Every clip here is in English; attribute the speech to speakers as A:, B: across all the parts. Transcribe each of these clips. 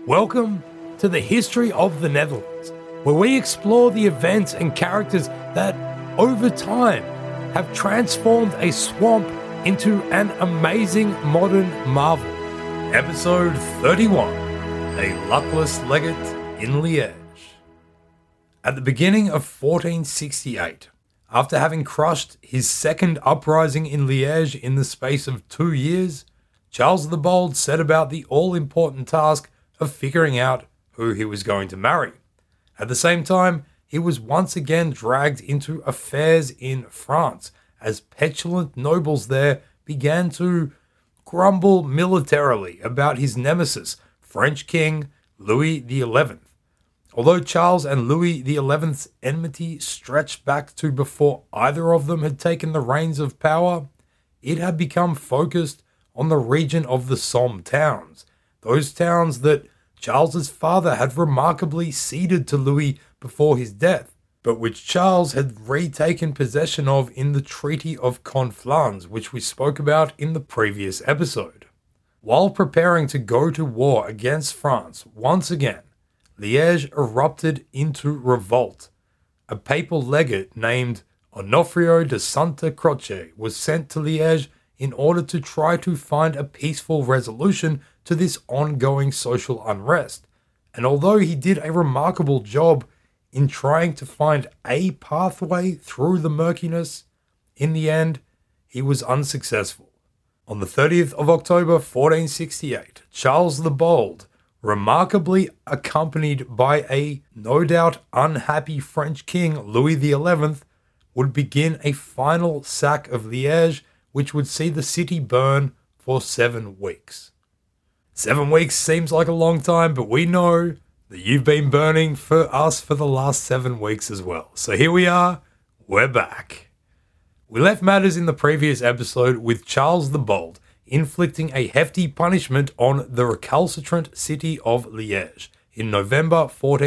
A: Welcome to the History of the Netherlands, where we explore the events and characters that, over time, have transformed a swamp into an amazing modern marvel. Episode 31, A Luckless Legate in Liège. At the beginning of 1468, after having crushed his second uprising in Liège in the space of 2 years, Charles the Bold set about the all-important task of figuring out who he was going to marry. At the same time, he was once again dragged into affairs in France as petulant nobles there began to grumble militarily about his nemesis, French King Louis XI. Although Charles and Louis XI's enmity stretched back to before either of them had taken the reins of power, it had become focused on the region of the Somme towns, those towns that Charles's father had remarkably ceded to Louis before his death, but which Charles had retaken possession of in the Treaty of Conflans, which we spoke about in the previous episode. While preparing to go to war against France once again, Liège erupted into revolt. A papal legate named Onofrio de Santa Croce was sent to Liège in order to try to find a peaceful resolution to this ongoing social unrest. And although he did a remarkable job in trying to find a pathway through the murkiness, in the end, he was unsuccessful. On the 30th of October 1468, Charles the Bold, remarkably accompanied by a no doubt unhappy French king Louis XI, would begin a final sack of Liège, which would see the city burn for 7 weeks. 7 weeks seems like a long time, but we know that you've been burning for us for the last 7 weeks as well. So here we are, we're back. We left matters in the previous episode with Charles the Bold inflicting a hefty punishment on the recalcitrant city of Liège in November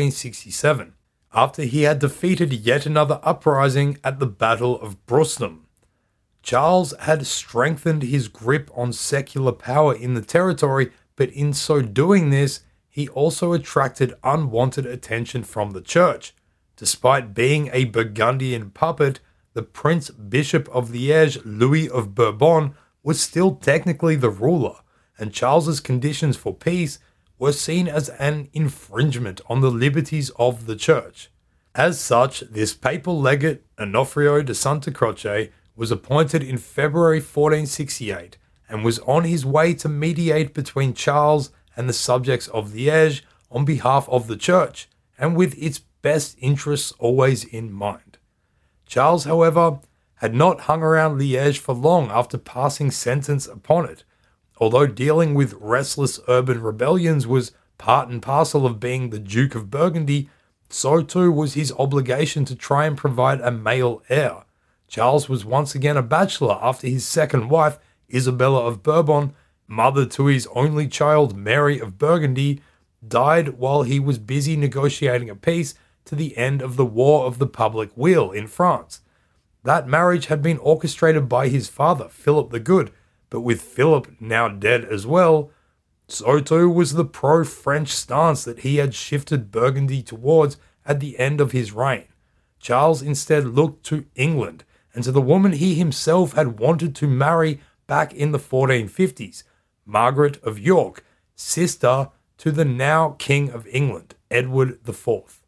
A: 1467, after he had defeated yet another uprising at the Battle of Brusnum. Charles had strengthened his grip on secular power in the territory, but in so doing this, he also attracted unwanted attention from the church. Despite being a Burgundian puppet, the Prince Bishop of Liège, Louis of Bourbon, was still technically the ruler, and Charles's conditions for peace were seen as an infringement on the liberties of the church. As such, this papal legate, Onofrio de Santa Croce, was appointed in February 1468 and was on his way to mediate between Charles and the subjects of Liège on behalf of the church, and with its best interests always in mind. Charles, however, had not hung around Liège for long after passing sentence upon it. Although dealing with restless urban rebellions was part and parcel of being the Duke of Burgundy, so too was his obligation to try and provide a male heir. Charles was once again a bachelor after his second wife, Isabella of Bourbon, mother to his only child, Mary of Burgundy, died while he was busy negotiating a peace to the end of the War of the Public Weal in France. That marriage had been orchestrated by his father, Philip the Good, but with Philip now dead as well, so too was the pro-French stance that he had shifted Burgundy towards at the end of his reign. Charles instead looked to England, and to the woman he himself had wanted to marry back in the 1450s, Margaret of York, sister to the now King of England, Edward IV.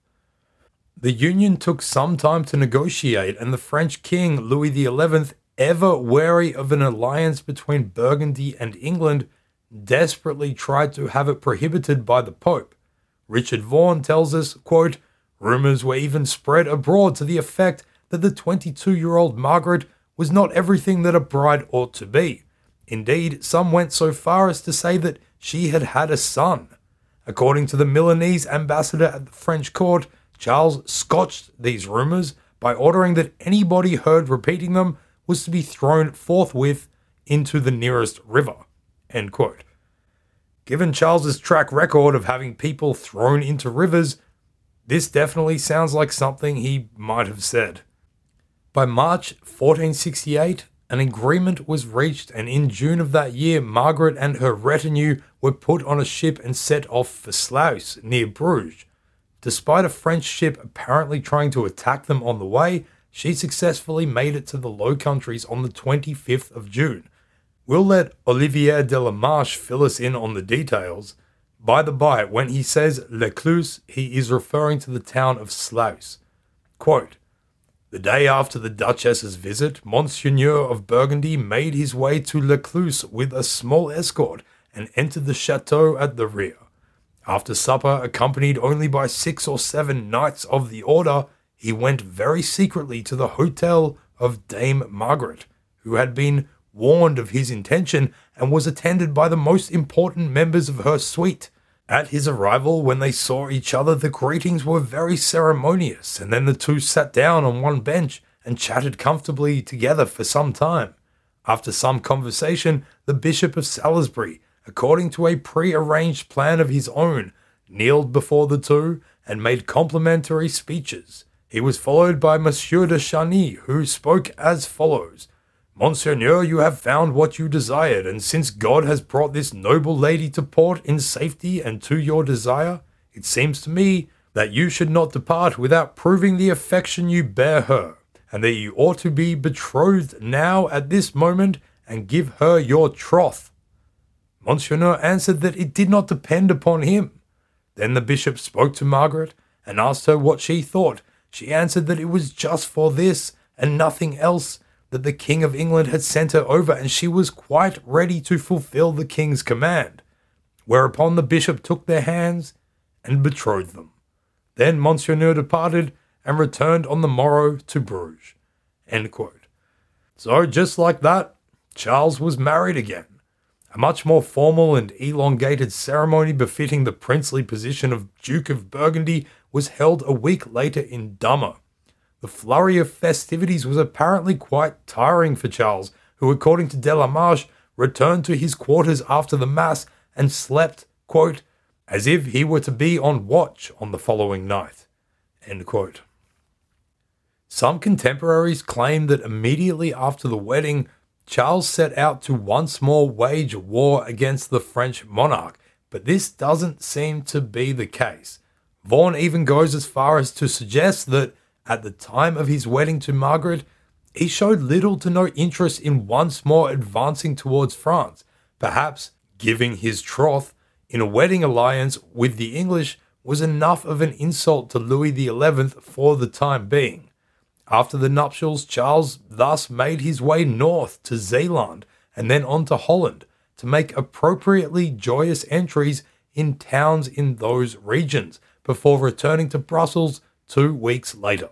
A: The union took some time to negotiate, and the French King Louis XI, ever wary of an alliance between Burgundy and England, desperately tried to have it prohibited by the Pope. Richard Vaughan tells us, quote, "Rumours were even spread abroad to the effect that the 22-year-old Margaret was not everything that a bride ought to be. Indeed, some went so far as to say that she had had a son." According to the Milanese ambassador at the French court, Charles scotched these rumours by ordering that anybody heard repeating them was to be thrown forthwith into the nearest river. End quote. Given Charles's track record of having people thrown into rivers, this definitely sounds like something he might have said. By March 1468, an agreement was reached, and in June of that year, Margaret and her retinue were put on a ship and set off for Sluis, near Bruges. Despite a French ship apparently trying to attack them on the way, she successfully made it to the Low Countries on the 25th of June. We'll let Olivier de la Marche fill us in on the details. By the by, when he says Lecluse, he is referring to the town of Sluis. Quote, "The day after the Duchess's visit, Monseigneur of Burgundy made his way to Lecluse with a small escort and entered the chateau at the rear. After supper, accompanied only by 6 or 7 knights of the order, he went very secretly to the hotel of Dame Margaret, who had been warned of his intention and was attended by the most important members of her suite. At his arrival, when they saw each other, the greetings were very ceremonious, and then the two sat down on one bench and chatted comfortably together for some time. After some conversation, the Bishop of Salisbury, according to a pre-arranged plan of his own, kneeled before the two and made complimentary speeches. He was followed by Monsieur de Charny, who spoke as follows. Monseigneur, you have found what you desired, and since God has brought this noble lady to port in safety and to your desire, it seems to me that you should not depart without proving the affection you bear her, and that you ought to be betrothed now at this moment and give her your troth. Monseigneur answered that it did not depend upon him. Then the bishop spoke to Margaret and asked her what she thought. She answered that it was just for this and nothing else, that the King of England had sent her over, and she was quite ready to fulfill the king's command. Whereupon the bishop took their hands and betrothed them. Then Monseigneur departed and returned on the morrow to Bruges." End quote. So just like that, Charles was married again. A much more formal and elongated ceremony befitting the princely position of Duke of Burgundy was held a week later in Dummer. The flurry of festivities was apparently quite tiring for Charles, who, according to de la Marche, returned to his quarters after the Mass and slept, quote, as if he were to be on watch on the following night. End quote. Some contemporaries claim that immediately after the wedding, Charles set out to once more wage war against the French monarch, but this doesn't seem to be the case. Vaughan even goes as far as to suggest that at the time of his wedding to Margaret, he showed little to no interest in once more advancing towards France. Perhaps giving his troth in a wedding alliance with the English was enough of an insult to Louis XI for the time being. After the nuptials, Charles thus made his way north to Zeeland and then on to Holland to make appropriately joyous entries in towns in those regions before returning to Brussels 2 weeks later.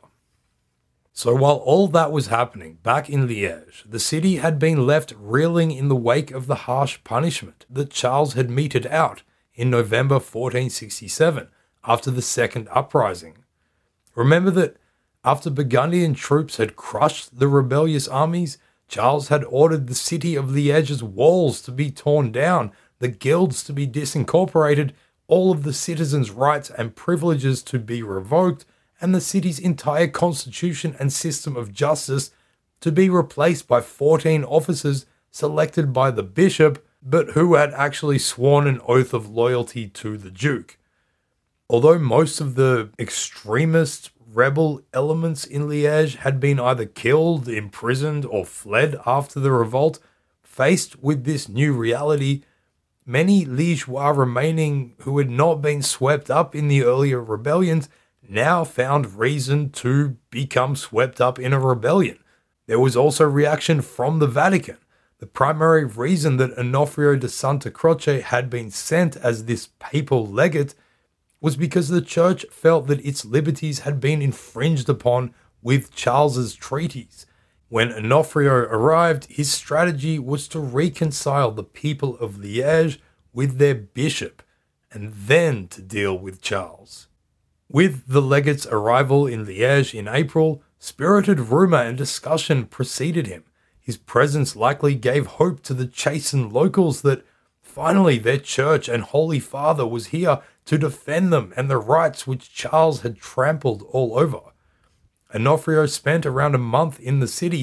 A: So while all that was happening back in Liège, the city had been left reeling in the wake of the harsh punishment that Charles had meted out in November 1467 after the Second Uprising. Remember that after Burgundian troops had crushed the rebellious armies, Charles had ordered the city of Liège's walls to be torn down, the guilds to be disincorporated, all of the citizens' rights and privileges to be revoked, and the city's entire constitution and system of justice to be replaced by 14 officers selected by the bishop, but who had actually sworn an oath of loyalty to the Duke. Although most of the extremist rebel elements in Liège had been either killed, imprisoned, or fled after the revolt, faced with this new reality, many Liégeois remaining who had not been swept up in the earlier rebellions now found reason to become swept up in a rebellion. There was also reaction from the Vatican. The primary reason that Onofrio de Santa Croce had been sent as this papal legate was because the church felt that its liberties had been infringed upon with Charles's treaties. When Onofrio arrived, his strategy was to reconcile the people of Liège with their bishop, and then to deal with Charles. With the legate's arrival in Liège in April, spirited rumour and discussion preceded him. His presence likely gave hope to the chastened locals that finally their church and Holy Father was here to defend them and the rights which Charles had trampled all over. Onofrio spent around a month in the city,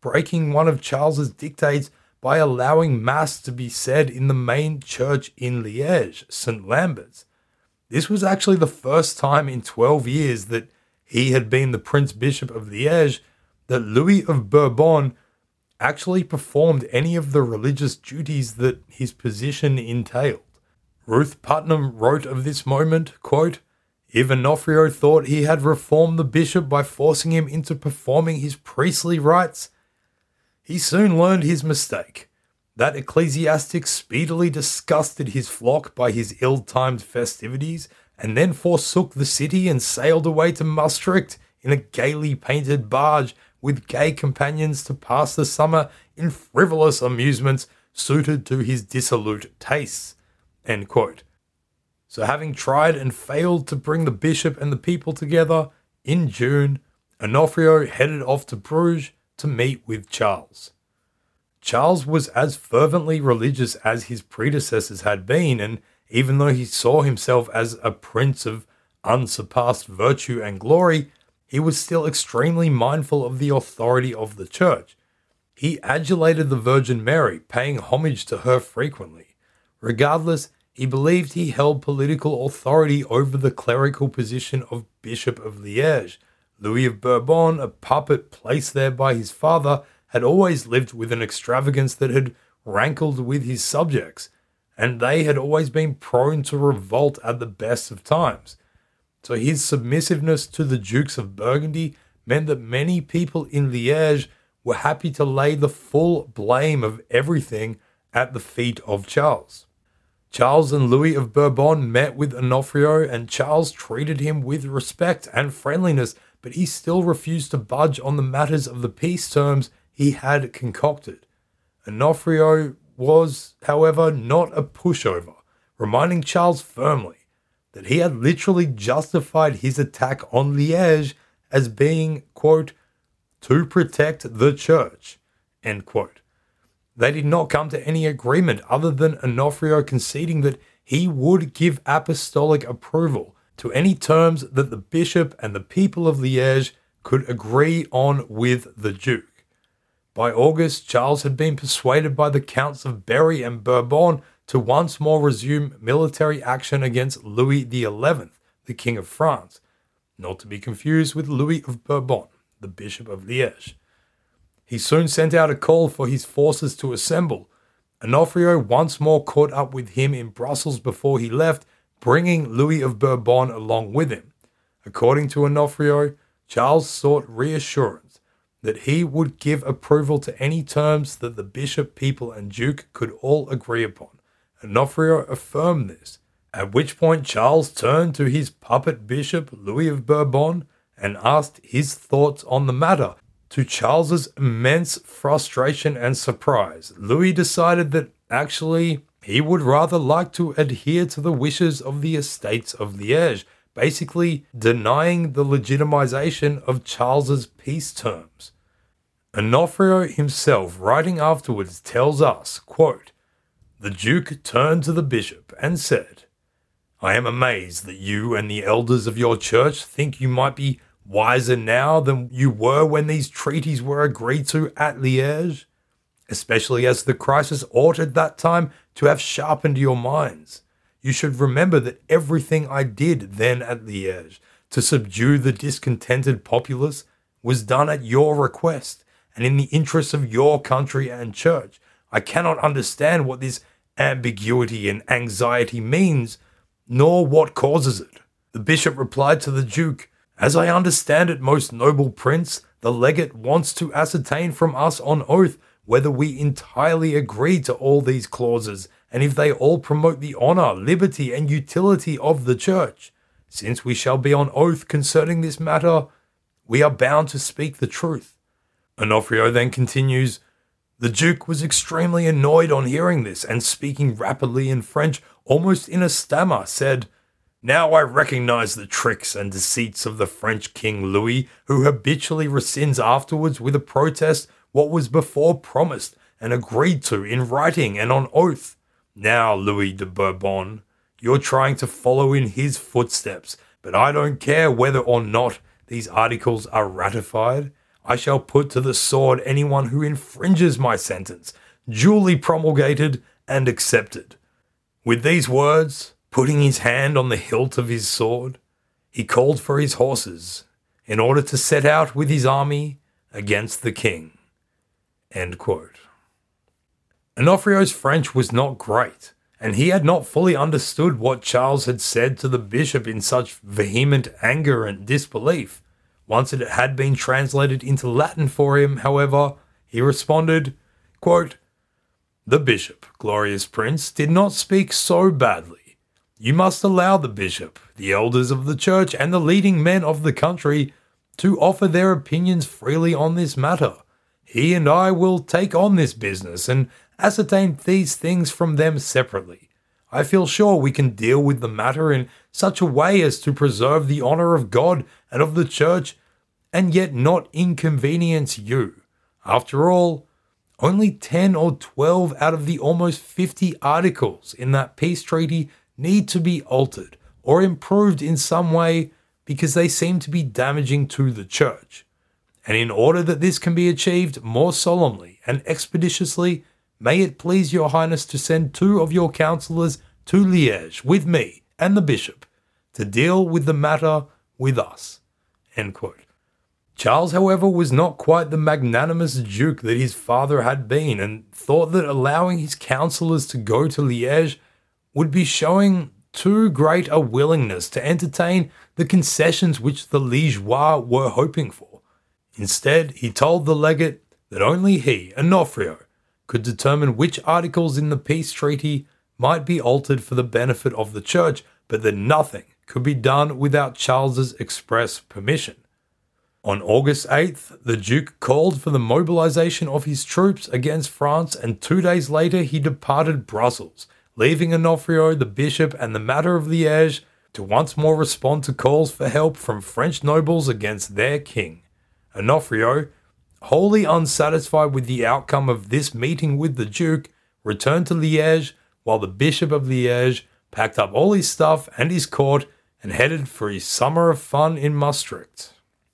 A: breaking one of Charles's dictates by allowing Mass to be said in the main church in Liège, St. Lambert's. This was actually the first time in 12 years that he had been the Prince Bishop of Liège that Louis of Bourbon actually performed any of the religious duties that his position entailed. Ruth Putnam wrote of this moment, quote, "If Onofrio thought he had reformed the bishop by forcing him into performing his priestly rites, he soon learned his mistake. That ecclesiastic speedily disgusted his flock by his ill-timed festivities, and then forsook the city and sailed away to Maastricht in a gaily painted barge with gay companions to pass the summer in frivolous amusements suited to his dissolute tastes." End quote. So having tried and failed to bring the bishop and the people together, in June, Onofrio headed off to Bruges to meet with Charles. Charles was as fervently religious as his predecessors had been, and even though he saw himself as a prince of unsurpassed virtue and glory, he was still extremely mindful of the authority of the church. He adulated the Virgin Mary, paying homage to her frequently. Regardless, he believed he held political authority over the clerical position of Bishop of Liège. Louis of Bourbon, a puppet placed there by his father, had always lived with an extravagance that had rankled with his subjects, and they had always been prone to revolt at the best of times. So his submissiveness to the Dukes of Burgundy meant that many people in Liège were happy to lay the full blame of everything at the feet of Charles. Charles and Louis of Bourbon met with Onofrio, and Charles treated him with respect and friendliness, but he still refused to budge on the matters of the peace terms he had concocted. Onofrio was, however, not a pushover, reminding Charles firmly that he had literally justified his attack on Liège as being, quote, "to protect the church," end quote. They did not come to any agreement other than Onofrio conceding that he would give apostolic approval to any terms that the bishop and the people of Liège could agree on with the Duke. By August, Charles had been persuaded by the Counts of Berry and Bourbon to once more resume military action against Louis XI, the King of France, not to be confused with Louis of Bourbon, the Bishop of Liège. He soon sent out a call for his forces to assemble. Onofrio once more caught up with him in Brussels before he left, bringing Louis of Bourbon along with him. According to Onofrio, Charles sought reassurance that he would give approval to any terms that the bishop, people, and duke could all agree upon. Onofrio affirmed this, at which point Charles turned to his puppet bishop, Louis of Bourbon, and asked his thoughts on the matter. To Charles's immense frustration and surprise, Louis decided that actually he would rather like to adhere to the wishes of the Estates of Liège, basically denying the legitimization of Charles's peace terms. Onofrio himself, writing afterwards, tells us, quote, "The Duke turned to the bishop and said, 'I am amazed that you and the elders of your church think you might be wiser now than you were when these treaties were agreed to at Liège, especially as the crisis ought at that time to have sharpened your minds. You should remember that everything I did then at Liège to subdue the discontented populace was done at your request and in the interests of your country and church. I cannot understand what this ambiguity and anxiety means, nor what causes it.' The bishop replied to the Duke, 'As I understand it, most noble prince, the legate wants to ascertain from us on oath whether we entirely agree to all these clauses, and if they all promote the honour, liberty, and utility of the church. Since we shall be on oath concerning this matter, we are bound to speak the truth.' Onofrio then continues, 'The Duke was extremely annoyed on hearing this, and speaking rapidly in French, almost in a stammer, said, "Now I recognize the tricks and deceits of the French King Louis, who habitually rescinds afterwards with a protest what was before promised and agreed to in writing and on oath. Now, Louis de Bourbon, you're trying to follow in his footsteps, but I don't care whether or not these articles are ratified. I shall put to the sword anyone who infringes my sentence, duly promulgated and accepted." With these words, putting his hand on the hilt of his sword, he called for his horses in order to set out with his army against the king. End quote. Onofrio's French was not great, and he had not fully understood what Charles had said to the bishop in such vehement anger and disbelief. Once it had been translated into Latin for him, however, he responded, quote, "The bishop, glorious prince, did not speak so badly. You must allow the bishop, the elders of the church, and the leading men of the country to offer their opinions freely on this matter. He and I will take on this business and ascertain these things from them separately. I feel sure we can deal with the matter in such a way as to preserve the honor of God and of the church, and yet not inconvenience you. After all, only 10 or 12 out of the almost 50 articles in that peace treaty need to be altered or improved in some way because they seem to be damaging to the church. And in order that this can be achieved more solemnly and expeditiously, may it please your highness to send 2 of your councillors to Liège with me and the bishop to deal with the matter with us." End quote. Charles, however, was not quite the magnanimous duke that his father had been, and thought that allowing his councillors to go to Liège would be showing too great a willingness to entertain the concessions which the Liégeois were hoping for. Instead, he told the legate that only he, Onofrio, could determine which articles in the peace treaty might be altered for the benefit of the church, but that nothing could be done without Charles's express permission. On August 8th, the Duke called for the mobilization of his troops against France, and 2 days later he departed Brussels, leaving Onofrio, the bishop, and the matter of Liège to once more respond to calls for help from French nobles against their king. Onofrio, wholly unsatisfied with the outcome of this meeting with the Duke, returned to Liège, while the Bishop of Liège packed up all his stuff and his court and headed for his summer of fun in Maastricht.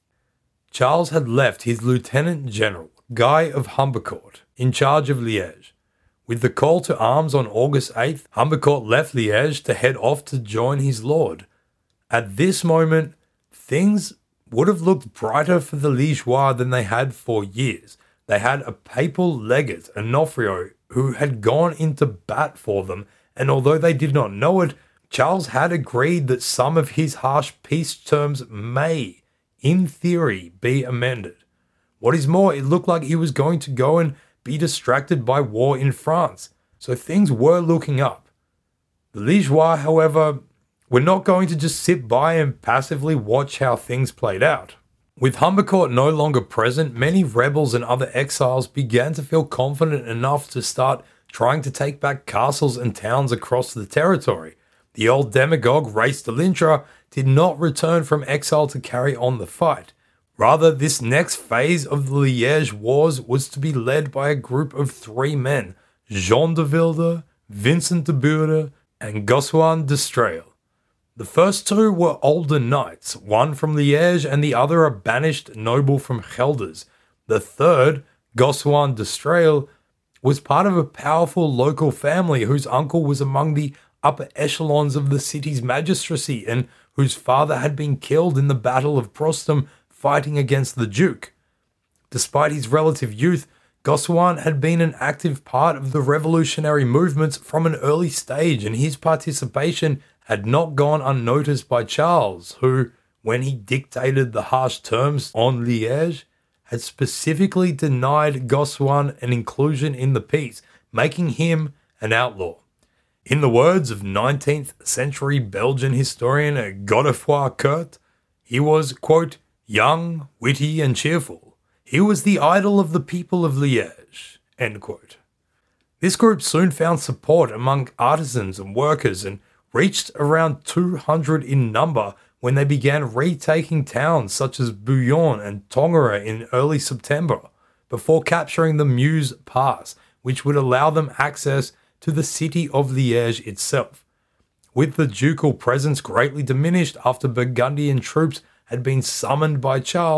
A: Charles had left his Lieutenant General, Guy of Humbercourt, in charge of Liège. With the call to arms on August 8th, Humbercourt left Liège to head off to join his lord. At this moment, things would have looked brighter for the Liégeois than they had for years. They had a papal legate, Onofrio, who had gone into bat for them, and although they did not know it, Charles had agreed that some of his harsh peace terms may, in theory, be amended. What is more, it looked like he was going to go and be distracted by war in France, so things were looking up. The Liégeois, however, were not going to just sit by and passively watch how things played out. With Humbercourt no longer present, many rebels and other exiles began to feel confident enough to start trying to take back castles and towns across the territory. The old demagogue, Race de l'Intra, did not return from exile to carry on the fight. Rather, this next phase of the Liège Wars was to be led by a group of 3 men, Jean de Wilde, Vincent de Bure, and Gossuin d'Estrelles. The first 2 were older knights, one from Liège and the other a banished noble from Gelders. The third, Gossuin d'Estrelles, was part of a powerful local family whose uncle was among the upper echelons of the city's magistracy and whose father had been killed in the Battle of Prostum fighting against the Duke. Despite his relative youth, Gossuin had been an active part of the revolutionary movements from an early stage, and his participation had not gone unnoticed by Charles, who, when he dictated the harsh terms on Liège, had specifically denied Gossuin an inclusion in the peace, making him an outlaw. In the words of 19th century Belgian historian Godefroy Kurt, he was, quote, young, witty, and cheerful. He was the idol of the people of Liège, end quote. This group soon found support among artisans and workers and reached around 200 in number when they began retaking towns such as Bouillon and Tongres in early September, before capturing the Meuse Pass, which would allow them access to the city of Liège itself. With the ducal presence greatly diminished after Burgundian troops had been summoned by Charles,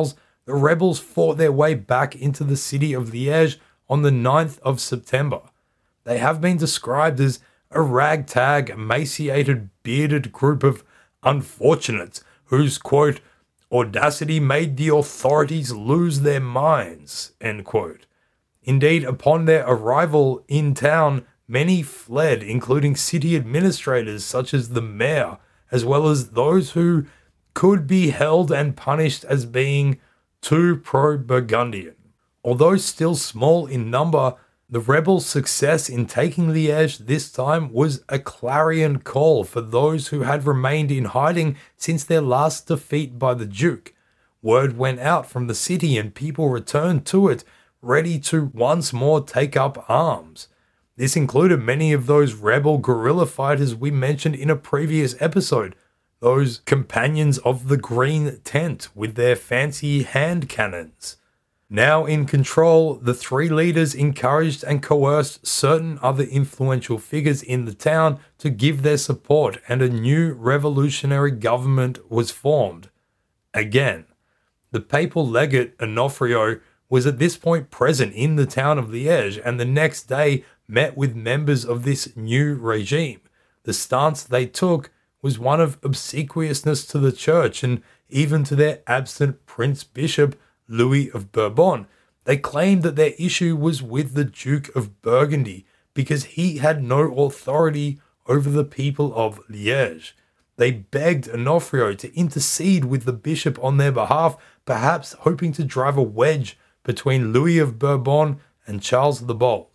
A: the rebels fought their way back into the city of Liège on the 9th of September. They have been described as a ragtag, emaciated, bearded group of unfortunates whose, quote, audacity made the authorities lose their minds, end quote. Indeed, upon their arrival in town, many fled, including city administrators such as the mayor, as well as those who could be held and punished as being too pro-Burgundian. Although still small in number, the rebels' success in taking Liège this time was a clarion call for those who had remained in hiding since their last defeat by the Duke. Word went out from the city and people returned to it, ready to once more take up arms. This included many of those rebel guerrilla fighters we mentioned in a previous episode, those companions of the Green Tent with their fancy hand cannons. Now in control, the three leaders encouraged and coerced certain other influential figures in the town to give their support, and a new revolutionary government was formed. Again, the papal legate Onofrio was at this point present in the town of Liège, and the next day met with members of this new regime. The stance they took was one of obsequiousness to the church and even to their absent Prince Bishop Louis of Bourbon. They claimed that their issue was with the Duke of Burgundy because he had no authority over the people of Liège. They begged Onofrio to intercede with the bishop on their behalf, perhaps hoping to drive a wedge between Louis of Bourbon and Charles the Bold.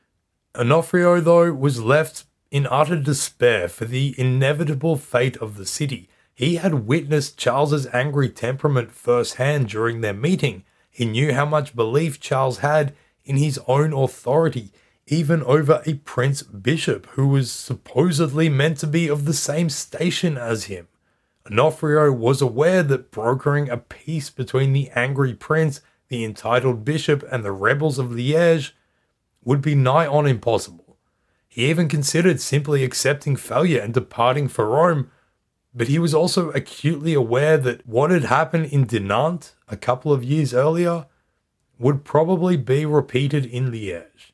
A: Onofrio, though, was left in utter despair for the inevitable fate of the city. He had witnessed Charles's angry temperament firsthand during their meeting. He knew how much belief Charles had in his own authority, even over a prince bishop who was supposedly meant to be of the same station as him. Onofrio was aware that brokering a peace between the angry prince, the entitled bishop, and the rebels of Liège would be nigh on impossible. He even considered simply accepting failure and departing for Rome, but he was also acutely aware that what had happened in Dinant a couple of years earlier would probably be repeated in Liège.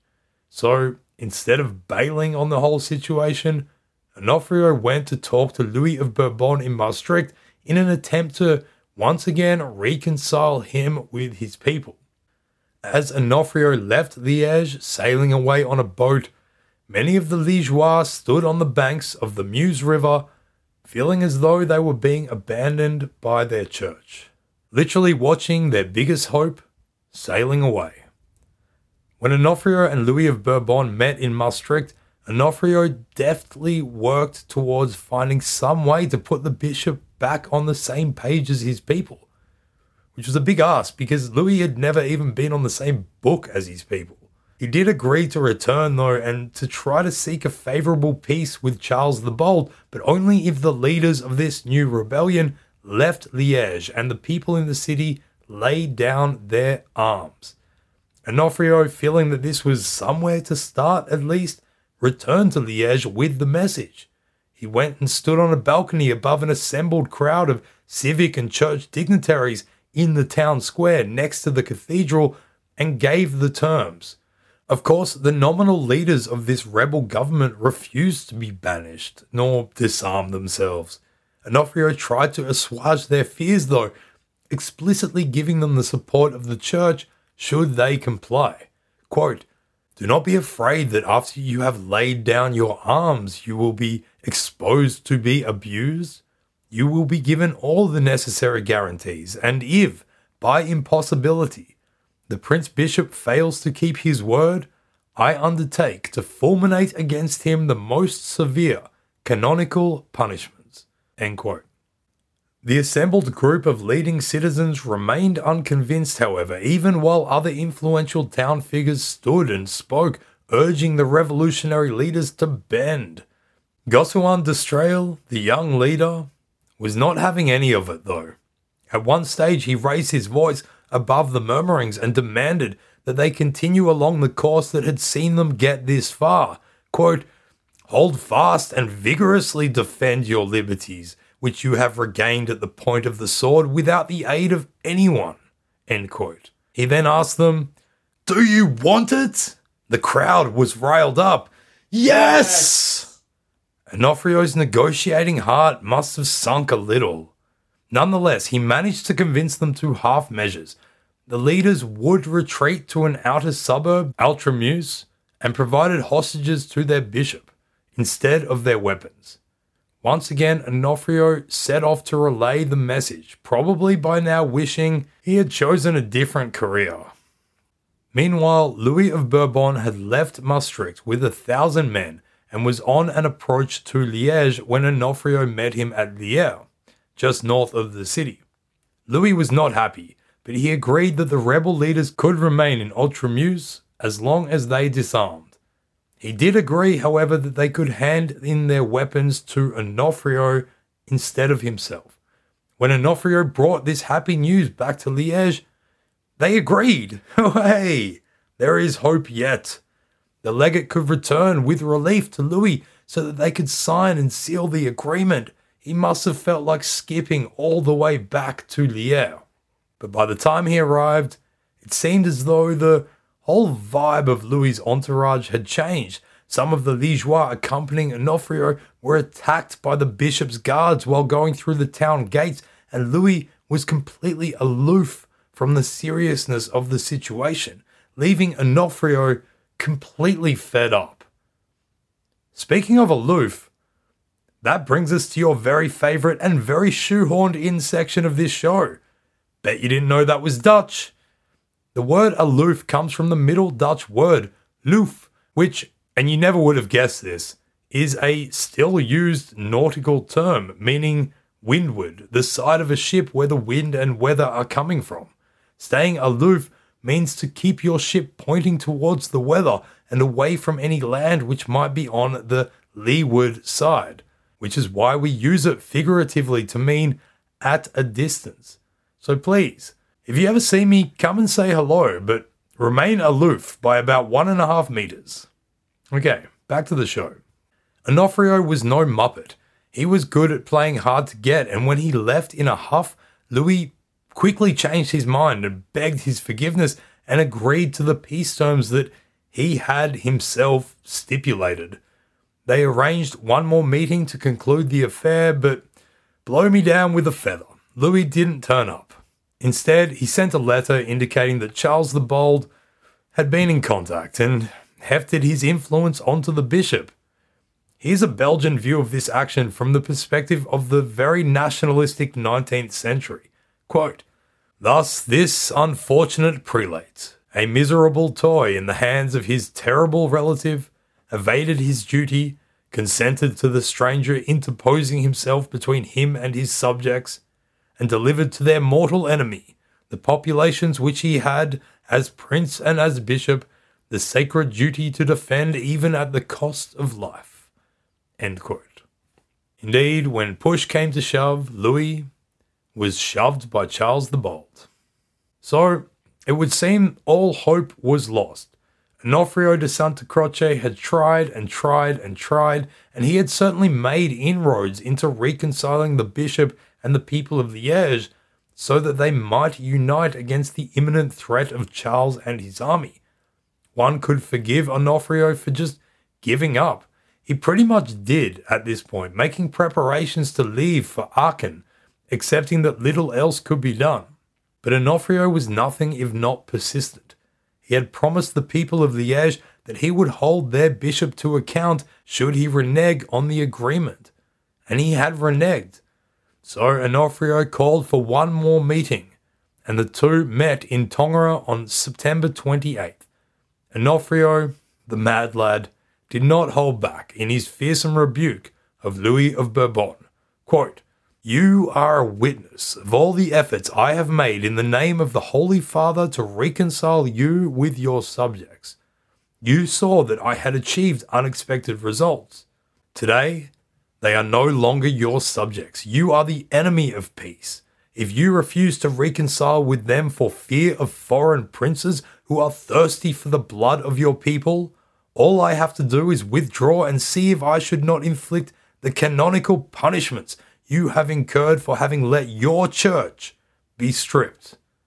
A: So instead of bailing on the whole situation, Onofrio went to talk to Louis of Bourbon in Maastricht in an attempt to once again reconcile him with his people. As Onofrio left Liège, sailing away on a boat, many of the Liégeois stood on the banks of the Meuse River, feeling as though they were being abandoned by their church, literally watching their biggest hope sailing away. When Onofrio and Louis of Bourbon met in Maastricht, Onofrio deftly worked towards finding some way to put the bishop back on the same page as his people, which was a big ask because Louis had never even been on the same book as his people. He did agree to return though and to try to seek a favourable peace with Charles the Bold, but only if the leaders of this new rebellion left Liège and the people in the city laid down their arms. Onofrio, feeling that this was somewhere to start at least, returned to Liège with the message. He went and stood on a balcony above an assembled crowd of civic and church dignitaries in the town square next to the cathedral and gave the terms. Of course, the nominal leaders of this rebel government refused to be banished, nor disarm themselves. Onofrio tried to assuage their fears though, explicitly giving them the support of the church should they comply. Quote, "Do not be afraid that after you have laid down your arms you will be exposed to be abused. You will be given all the necessary guarantees, and if, by impossibility, the Prince Bishop fails to keep his word, I undertake to fulminate against him the most severe canonical punishments." End quote. The assembled group of leading citizens remained unconvinced, however, even while other influential town figures stood and spoke, urging the revolutionary leaders to bend. Gossuin d'Estrelles, the young leader, was not having any of it though. At one stage he raised his voice above the murmurings and demanded that they continue along the course that had seen them get this far. Quote, "Hold fast and vigorously defend your liberties, which you have regained at the point of the sword without the aid of anyone." End quote. He then asked them, "Do you want it?" The crowd was riled up. Yes! Onofrio's negotiating heart must have sunk a little. Nonetheless, he managed to convince them to half measures. The leaders would retreat to an outer suburb, Altramuse, and provided hostages to their bishop instead of their weapons. Once again, Onofrio set off to relay the message, probably by now wishing he had chosen a different career. Meanwhile, Louis of Bourbon had left Maastricht with 1,000 men and was on an approach to Liège when Onofrio met him at Lierre, just north of the city. Louis was not happy, but he agreed that the rebel leaders could remain in Altramuse as long as they disarmed. He did agree, however, that they could hand in their weapons to Onofrio instead of himself. When Onofrio brought this happy news back to Liège, they agreed. Oh, hey, there is hope yet. The legate could return with relief to Louis so that they could sign and seal the agreement. He must have felt like skipping all the way back to Lierre. But by the time he arrived, it seemed as though the whole vibe of Louis' entourage had changed. Some of the Liégeois accompanying Onofrio were attacked by the bishop's guards while going through the town gates, and Louis was completely aloof from the seriousness of the situation, leaving Onofrio completely fed up. Speaking of aloof, that brings us to your very favourite and very shoehorned in section of this show. Bet you didn't know that was Dutch. The word aloof comes from the Middle Dutch word loof, which, and you never would have guessed this, is a still used nautical term meaning windward, the side of a ship where the wind and weather are coming from. Staying aloof means to keep your ship pointing towards the weather and away from any land which might be on the leeward side, which is why we use it figuratively to mean at a distance. So please, if you ever see me, come and say hello, but remain aloof by about 1.5 meters. Okay, back to the show. Onofrio was no muppet. He was good at playing hard to get, and when he left in a huff, Louis quickly changed his mind and begged his forgiveness and agreed to the peace terms that he had himself stipulated. They arranged one more meeting to conclude the affair, but blow me down with a feather, Louis didn't turn up. Instead, he sent a letter indicating that Charles the Bold had been in contact and hefted his influence onto the bishop. Here's a Belgian view of this action from the perspective of the very nationalistic 19th century. Quote, "Thus this unfortunate prelate, a miserable toy in the hands of his terrible relative, evaded his duty, consented to the stranger interposing himself between him and his subjects, and delivered to their mortal enemy the populations which he had, as prince and as bishop, the sacred duty to defend even at the cost of life." End quote. Indeed, when push came to shove, Louis was shoved by Charles the Bold. So, it would seem all hope was lost. Onofrio de Santa Croce had tried and tried and tried, and he had certainly made inroads into reconciling the bishop and the people of Liège so that they might unite against the imminent threat of Charles and his army. One could forgive Onofrio for just giving up. He pretty much did at this point, making preparations to leave for Aachen, accepting that little else could be done. But Onofrio was nothing if not persistent. He had promised the people of Liège that he would hold their bishop to account should he renege on the agreement. And he had reneged. So Onofrio called for one more meeting, and the two met in Tongres on September 28th. Onofrio, the mad lad, did not hold back in his fearsome rebuke of Louis of Bourbon. Quote, "You are a witness of all the efforts I have made in the name of the Holy Father to reconcile you with your subjects. You saw that I had achieved unexpected results. Today, they are no longer your subjects. You are the enemy of peace. If you refuse to reconcile with them for fear of foreign princes who are thirsty for the blood of your people, all I have to do is withdraw and see if I should not inflict the canonical punishments you have incurred for having let your church be stripped."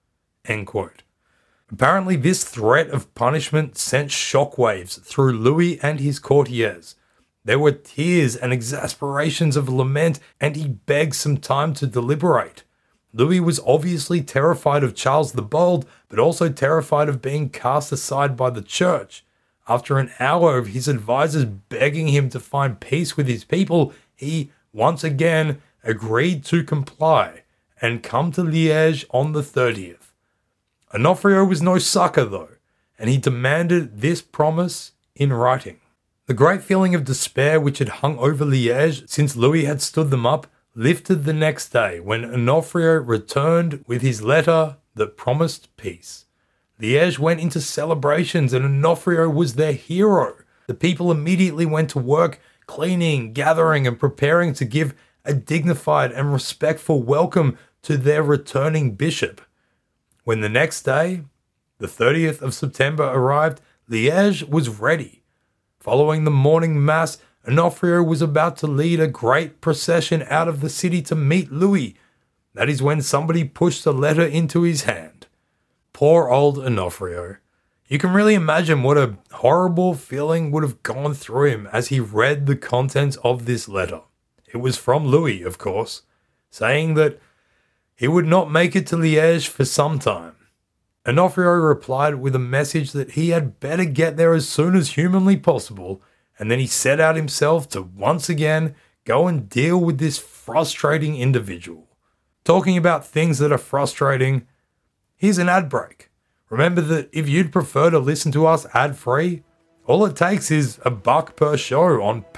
A: End quote. Apparently, this threat of punishment sent shockwaves through Louis and his courtiers. There were tears and exasperations of lament, and he begged some time to deliberate. Louis was obviously terrified of Charles the Bold, but also terrified of being cast aside by the church. After an hour of his advisors begging him to find peace with his people, he, once again, agreed to comply and come to Liège on the 30th. Onofrio was no sucker though, and he demanded this promise in writing. The great feeling of despair which had hung over Liège since Louis had stood them up lifted the next day when Onofrio returned with his letter that promised peace. Liège went into celebrations and Onofrio was their hero. The people immediately went to work cleaning, gathering, and preparing to give a dignified and respectful welcome to their returning bishop. When the next day, the 30th of September, arrived, Liège was ready. Following the morning mass, Onofrio was about to lead a great procession out of the city to meet Louis. That is when somebody pushed a letter into his hand. Poor old Onofrio. You can really imagine what a horrible feeling would have gone through him as he read the contents of this letter. It was from Louis, of course, saying that he would not make it to Liège for some time. Onofrio replied with a message that he had better get there as soon as humanly possible, and then he set out himself to once again go and deal with this frustrating individual. Talking about things that are frustrating, here's an ad break. Remember that if you'd prefer to listen to us ad-free, all it takes is $1 per show on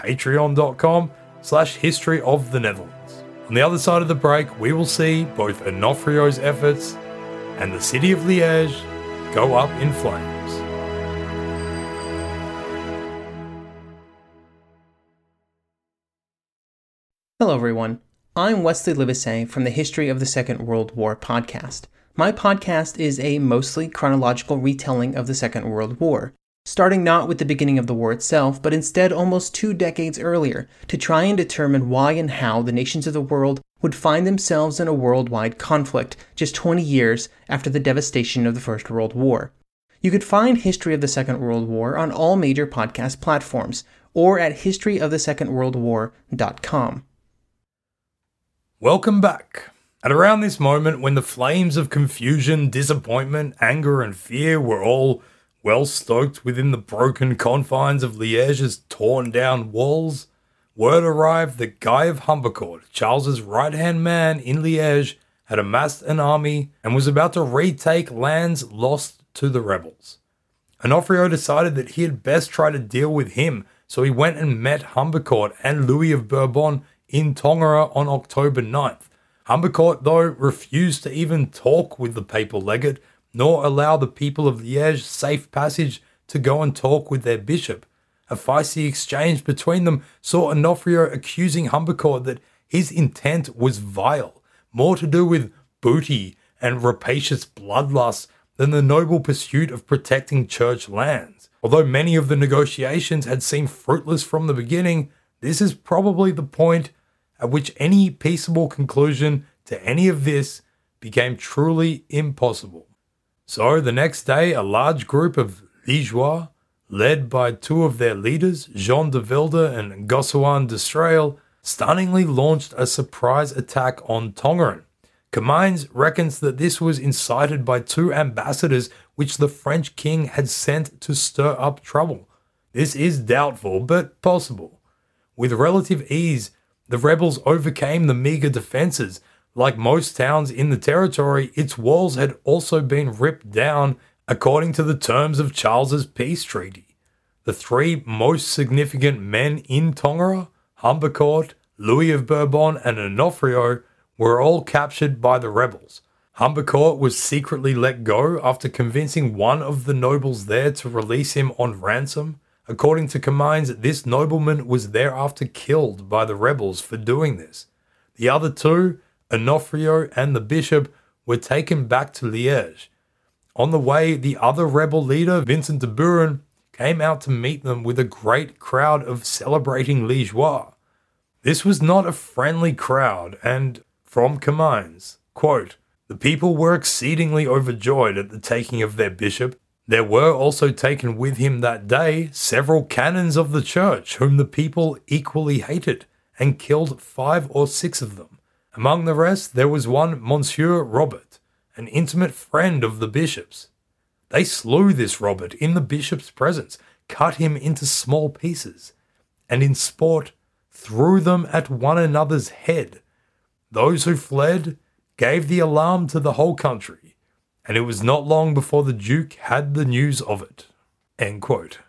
A: patreon.com/History of the Netherlands. On the other side of the break, we will see both Onofrio's efforts and the city of Liège go up in flames.
B: Hello everyone, I'm Wesley Livesey from the History of the Second World War podcast. My podcast is a mostly chronological retelling of the Second World War, starting not with the beginning of the war itself, but instead almost 2 decades earlier, to try and determine why and how the nations of the world would find themselves in a worldwide conflict just 20 years after the devastation of the First World War. You could find History of the Second World War on all major podcast platforms, or at historyofthesecondworldwar.com.
A: Welcome back. At around this moment, when the flames of confusion, disappointment, anger, and fear were all well stoked within the broken confines of Liège's torn down walls, word arrived that Guy of Humbercourt, Charles's right-hand man in Liège, had amassed an army and was about to retake lands lost to the rebels. Onofrio decided that he had best try to deal with him, so he went and met Humbercourt and Louis of Bourbon in Tongres on October 9th. Humbercourt, though, refused to even talk with the papal legate, nor allow the people of Liège safe passage to go and talk with their bishop. A feisty exchange between them saw Onofrio accusing Humbercourt that his intent was vile, more to do with booty and rapacious bloodlust than the noble pursuit of protecting church lands. Although many of the negotiations had seemed fruitless from the beginning, this is probably the point at which any peaceable conclusion to any of this became truly impossible. So the next day, a large group of Liégeois, led by 2 of their leaders, Jean de Vilde and Gossuin d'Estrelles, stunningly launched a surprise attack on Tongres. Comines reckons that this was incited by 2 ambassadors which the French king had sent to stir up trouble. This is doubtful, but possible. With relative ease, the rebels overcame the meagre defences. Like most towns in the territory, its walls had also been ripped down according to the terms of Charles's peace treaty. The 3 most significant men in Tongres, Humbercourt, Louis of Bourbon, and Onofrio, were all captured by the rebels. Humbercourt was secretly let go after convincing one of the nobles there to release him on ransom. According to Comines, this nobleman was thereafter killed by the rebels for doing this. The other 2, Onofrio and the bishop, were taken back to Liège. On the way, the other rebel leader, Vincent de Buren, came out to meet them with a great crowd of celebrating Liégeois. This was not a friendly crowd, and from Comines, quote, The people were exceedingly overjoyed at the taking of their bishop. There were also taken with him that day several canons of the church, whom the people equally hated, and killed 5 or 6 of them. Among the rest, there was one Monsieur Robert, an intimate friend of the bishop's. They slew this Robert in the bishop's presence, cut him into small pieces, and in sport threw them at one another's head. Those who fled gave the alarm to the whole country, and it was not long before the Duke had the news of it." End quote.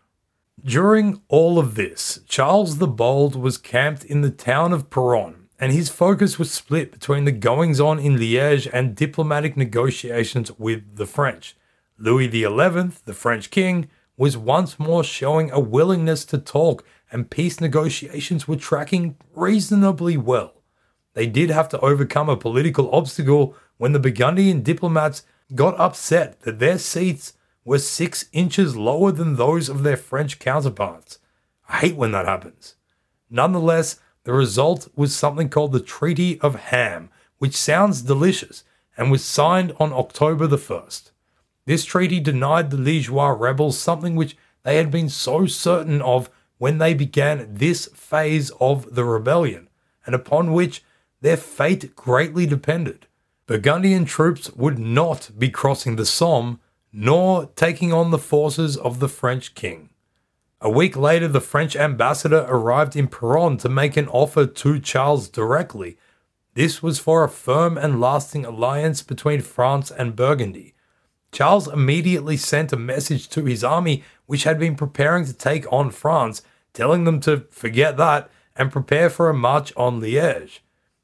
A: During all of this, Charles the Bold was camped in the town of Peronne, and his focus was split between the goings-on in Liège and diplomatic negotiations with the French. Louis XI, the French king, was once more showing a willingness to talk, and peace negotiations were tracking reasonably well. They did have to overcome a political obstacle when the Burgundian diplomats got upset that their seats were 6 inches lower than those of their French counterparts. I hate when that happens. Nonetheless, the result was something called the Treaty of Ham, which sounds delicious, and was signed on October the 1st. This treaty denied the Liégeois rebels something which they had been so certain of when they began this phase of the rebellion, and upon which their fate greatly depended. Burgundian troops would not be crossing the Somme, nor taking on the forces of the French king. A week later, the French ambassador arrived in Peronne to make an offer to Charles directly. This was for a firm and lasting alliance between France and Burgundy. Charles immediately sent a message to his army, which had been preparing to take on France, telling them to forget that and prepare for a march on Liège.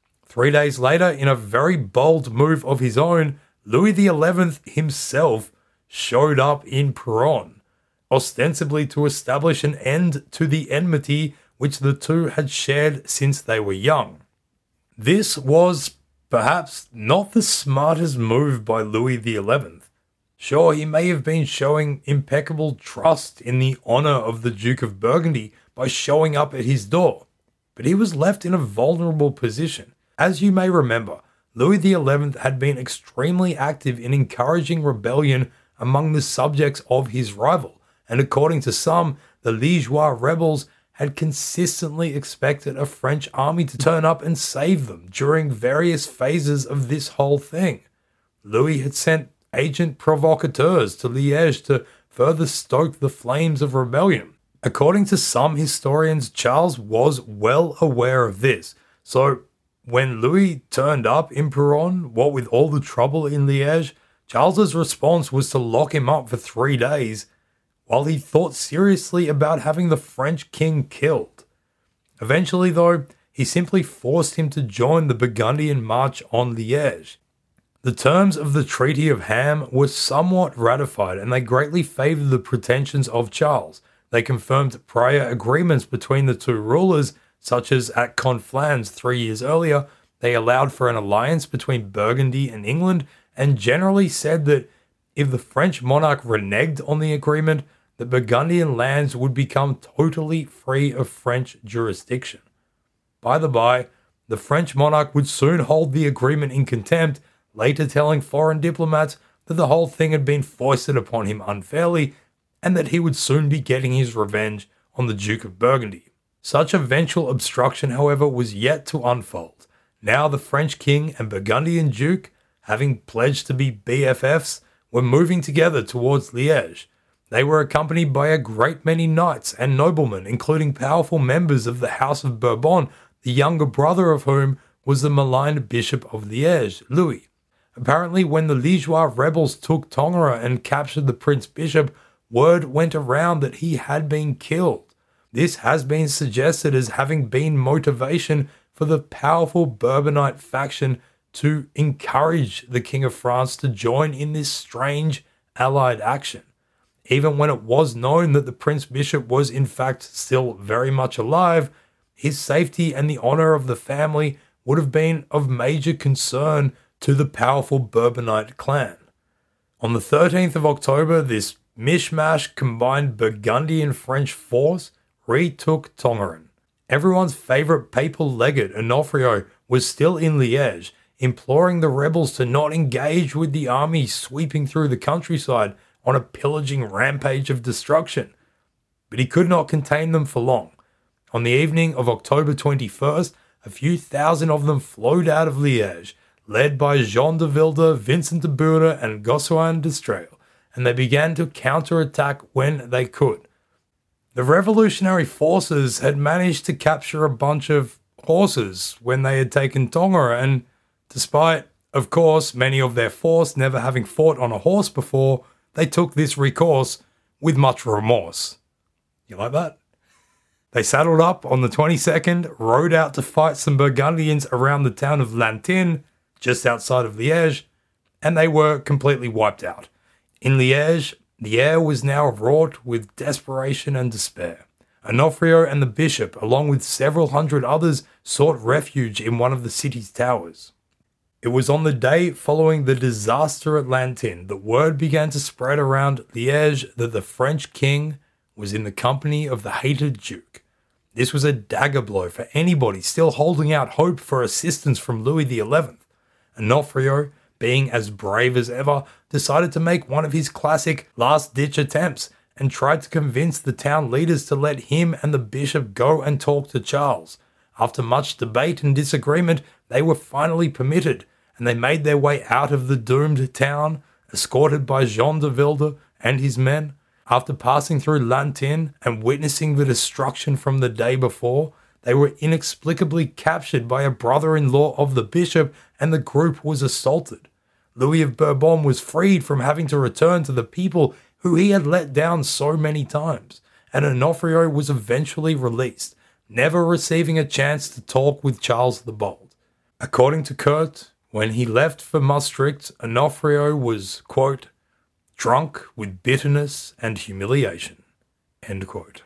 A: 3 days later, in a very bold move of his own, Louis XI himself showed up in Peronne, ostensibly to establish an end to the enmity which the two had shared since they were young. This was perhaps not the smartest move by Louis XI. Sure, he may have been showing impeccable trust in the honour of the Duke of Burgundy by showing up at his door, but he was left in a vulnerable position. As you may remember, Louis XI had been extremely active in encouraging rebellion among the subjects of his rival, and according to some, the Liégeois rebels had consistently expected a French army to turn up and save them during various phases of this whole thing. Louis had sent agent provocateurs to Liège to further stoke the flames of rebellion. According to some historians, Charles was well aware of this, so when Louis turned up in Peronne, what with all the trouble in Liège, Charles's response was to lock him up for 3 days while he thought seriously about having the French king killed. Eventually, though, he simply forced him to join the Burgundian march on Liège. The terms of the Treaty of Ham were somewhat ratified, and they greatly favoured the pretensions of Charles. They confirmed prior agreements between the two rulers, such as at Conflans 3 years earlier. They allowed for an alliance between Burgundy and England, and generally said that if the French monarch reneged on the agreement, the Burgundian lands would become totally free of French jurisdiction. By the by, the French monarch would soon hold the agreement in contempt, later telling foreign diplomats that the whole thing had been foisted upon him unfairly, and that he would soon be getting his revenge on the Duke of Burgundy. Such eventual obstruction, however, was yet to unfold. Now the French king and Burgundian duke, having pledged to be BFFs, were moving together towards Liège. They were accompanied by a great many knights and noblemen, including powerful members of the House of Bourbon, the younger brother of whom was the maligned Bishop of Liège, Louis. Apparently, when the Liégeois rebels took Tongres and captured the Prince Bishop, word went around that he had been killed. This has been suggested as having been motivation for the powerful Bourbonite faction to encourage the King of France to join in this strange allied action. Even when it was known that the Prince Bishop was in fact still very much alive, his safety and the honour of the family would have been of major concern to the powerful Bourbonite clan. On the 13th of October, this mishmash combined Burgundian French force retook Tongres. Everyone's favourite papal legate, Onofrio, was still in Liège, imploring the rebels to not engage with the army sweeping through the countryside on a pillaging rampage of destruction. But he could not contain them for long. On the evening of October 21st, a few thousand of them flowed out of Liège, led by Jean de Wilde, Vincent de Bure, and Gossuin d'Estrelles, and they began to counterattack when they could. The revolutionary forces had managed to capture a bunch of horses when they had taken Tongres, and despite, of course, many of their force never having fought on a horse before, they took this recourse with much remorse. You like that? They saddled up on the 22nd, rode out to fight some Burgundians around the town of Lantin, just outside of Liège, and they were completely wiped out. In Liège, the air was now wrought with desperation and despair. Onofrio and the bishop, along with several hundred others, sought refuge in one of the city's towers. It was on the day following the disaster at Lantin that word began to spread around Liège that the French king was in the company of the hated Duke. This was a dagger blow for anybody still holding out hope for assistance from Louis XI. Onofrio, being as brave as ever, decided to make one of his classic last-ditch attempts and tried to convince the town leaders to let him and the bishop go and talk to Charles. After much debate and disagreement, they were finally permitted, and they made their way out of the doomed town, escorted by Jean de Wilde and his men. After passing through Lantin and witnessing the destruction from the day before, they were inexplicably captured by a brother-in-law of the bishop, and the group was assaulted. Louis of Bourbon was freed from having to return to the people who he had let down so many times, and Onofrio was eventually released, never receiving a chance to talk with Charles the Bold. According to Kurt, when he left for Maastricht, Onofrio was, quote, drunk with bitterness and humiliation, end quote.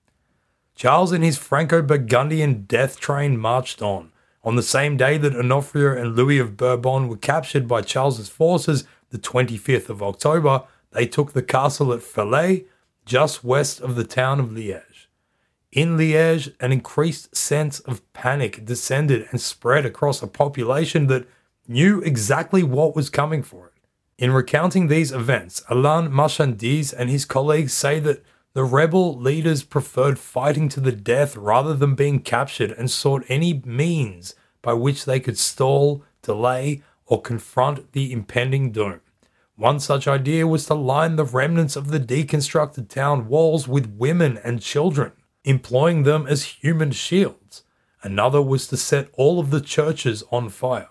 A: Charles and his Franco-Burgundian death train marched on. On the same day that Onofrio and Louis of Bourbon were captured by Charles's forces, the 25th of October, they took the castle at Falaise, just west of the town of Liège. In Liège, an increased sense of panic descended and spread across a population that knew exactly what was coming for it. In recounting these events, Alain Marchandise and his colleagues say that the rebel leaders preferred fighting to the death rather than being captured and sought any means by which they could stall, delay, or confront the impending doom. One such idea was to line the remnants of the deconstructed town walls with women and children, employing them as human shields. Another was to set all of the churches on fire.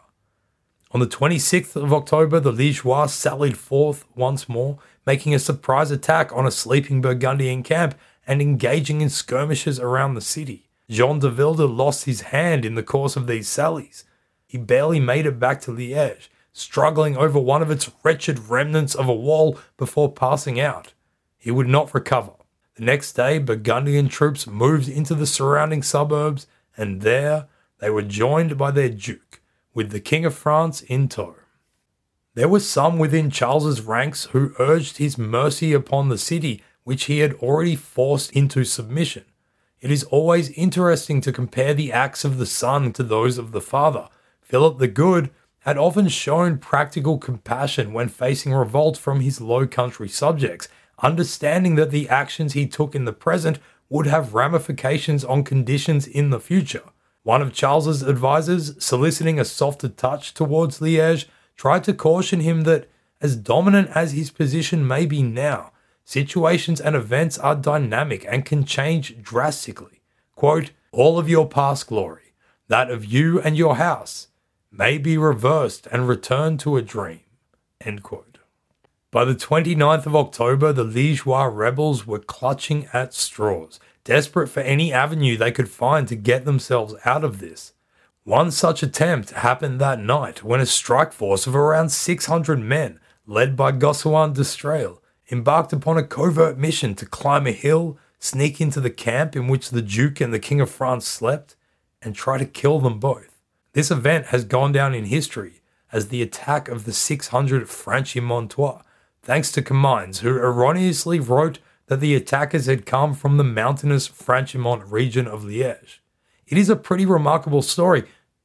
A: On the 26th of October, the Liégeois sallied forth once more, making a surprise attack on a sleeping Burgundian camp and engaging in skirmishes around the city. Jean de Wilde lost his hand in the course of these sallies. He barely made it back to Liège, struggling over one of its wretched remnants of a wall before passing out. He would not recover. The next day, Burgundian troops moved into the surrounding suburbs, and there they were joined by their duke, with the King of France in tow. There were some within Charles's ranks who urged his mercy upon the city, which he had already forced into submission. It is always interesting to compare the acts of the son to those of the father. Philip the Good had often shown practical compassion when facing revolt from his Low Country subjects, understanding that the actions he took in the present would have ramifications on conditions in the future. One of Charles's advisors, soliciting a softer touch towards Liège, tried to caution him that, as dominant as his position may be now, situations and events are dynamic and can change drastically. Quote, all of your past glory, that of you and your house, may be reversed and return to a dream. End quote. By the 29th of October, the Liégeois rebels were clutching at straws, desperate for any avenue they could find to get themselves out of this. One such attempt happened that night when a strike force of around 600 men, led by Gossuin d'Estrelles, embarked upon a covert mission to climb a hill, sneak into the camp in which the Duke and the King of France slept, and try to kill them both. This event has gone down in history as the attack of the 600 Franchi-Montois, thanks to Comines, who erroneously wrote that the attackers had come from the mountainous Franchimont region of Liège. It is a pretty remarkable story,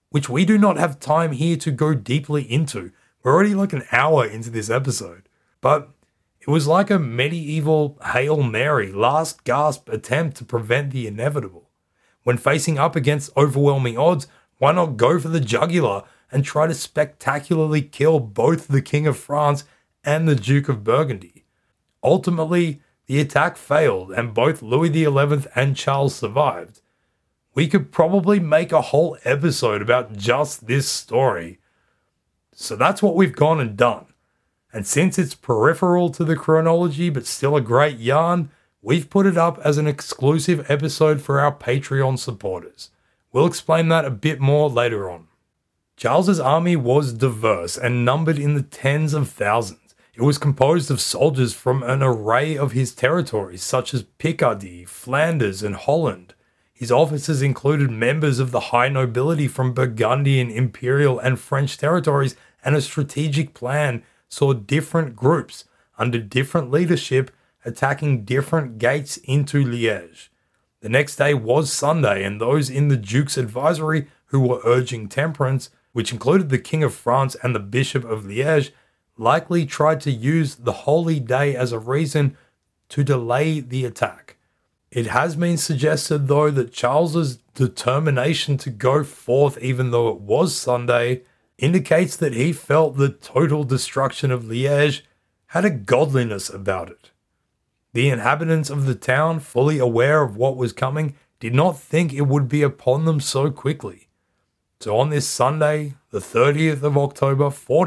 A: which we do not have time here to go deeply into. We're already like an hour into this episode. But it was like a medieval Hail Mary, last gasp attempt to prevent the inevitable. When facing up against overwhelming odds, why not go for the jugular and try to spectacularly kill both the King of France and the Duke of Burgundy? Ultimately, the attack failed and both Louis XI and Charles survived. We could probably make a whole episode about just this story. So that's what we've gone and done. And since it's peripheral to the chronology but still a great yarn, we've put it up as an exclusive episode for our Patreon supporters. We'll explain that a bit more later on. Charles's army was diverse and numbered in the tens of thousands. It was composed of soldiers from an array of his territories, such as Picardy, Flanders, and Holland. His officers included members of the high nobility from Burgundian, Imperial, and French territories, and a strategic plan saw different groups under different leadership attacking different gates into Liège. The next day was Sunday, and those in the Duke's advisory who were urging temperance, which included the King of France and the Bishop of Liège, likely tried to use the holy day as a reason to delay the attack. It has been suggested, though, that Charles's determination to go forth even though it was Sunday indicates that he felt the total destruction of Liège had a godliness about it. The inhabitants of the town, fully aware of what was coming, did not think it would be upon them so quickly. So on this Sunday, the 30th of October,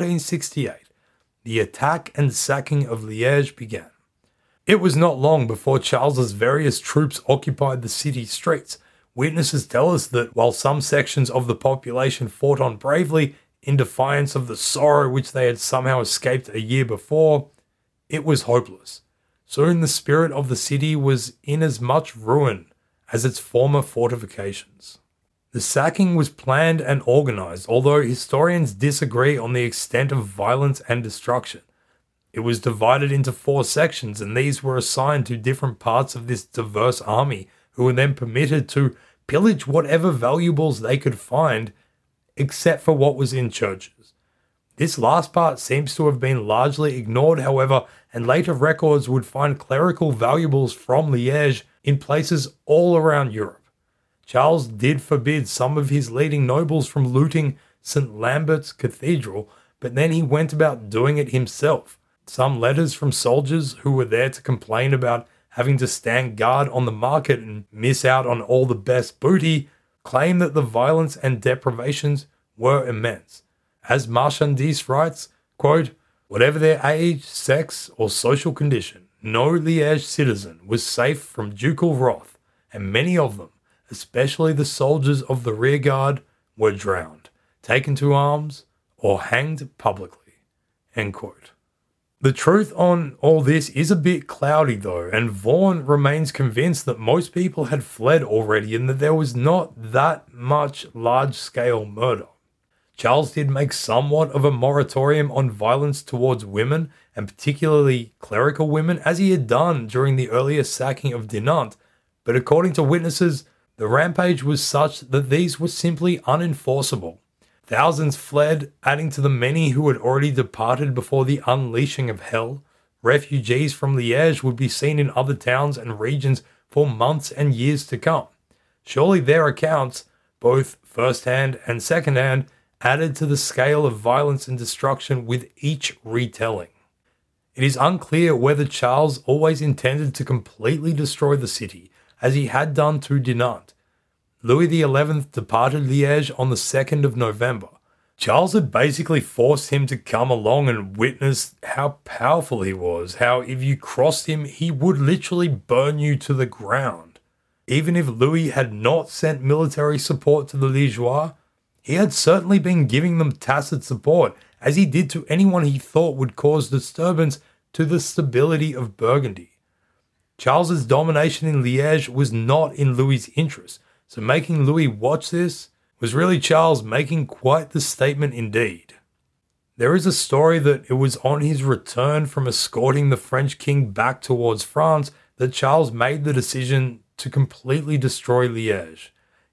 A: 1468, the attack and sacking of Liège began. It was not long before Charles's various troops occupied the city streets. Witnesses tell us that while some sections of the population fought on bravely in defiance of the sorrow which they had somehow escaped a year before, it was hopeless. Soon the spirit of the city was in as much ruin as its former fortifications. The sacking was planned and organized, although historians disagree on the extent of violence and destruction. It was divided into 4 sections, and these were assigned to different parts of this diverse army, who were then permitted to pillage whatever valuables they could find, except for what was in churches. This last part seems to have been largely ignored, however, and later records would find clerical valuables from Liège in places all around Europe. Charles did forbid some of his leading nobles from looting St. Lambert's Cathedral, but then he went about doing it himself. Some letters from soldiers who were there to complain about having to stand guard on the market and miss out on all the best booty claim that the violence and deprivations were immense. As Marchandise writes, quote, "Whatever their age, sex, or social condition, no Liège citizen was safe from ducal wrath, and many of them, especially the soldiers of the rear guard, were drowned, taken to arms, or hanged publicly." End quote. The truth on all this is a bit cloudy though, and Vaughan remains convinced that most people had fled already and that there was not that much large-scale murder. Charles did make somewhat of a moratorium on violence towards women, and particularly clerical women, as he had done during the earlier sacking of Dinant, but according to witnesses, the rampage was such that these were simply unenforceable. Thousands fled, adding to the many who had already departed before the unleashing of hell. Refugees from Liège would be seen in other towns and regions for months and years to come. Surely their accounts, both first-hand and second-hand, added to the scale of violence and destruction with each retelling. It is unclear whether Charles always intended to completely destroy the city, as he had done to Dinant. Louis XI departed Liège on the 2nd of November. Charles had basically forced him to come along and witness how powerful he was, how if you crossed him, he would literally burn you to the ground. Even if Louis had not sent military support to the Liégeois, he had certainly been giving them tacit support, as he did to anyone he thought would cause disturbance to the stability of Burgundy. Charles's domination in Liège was not in Louis's interest, so making Louis watch this was really Charles making quite the statement indeed. There is a story that it was on his return from escorting the French king back towards France that Charles made the decision to completely destroy Liège.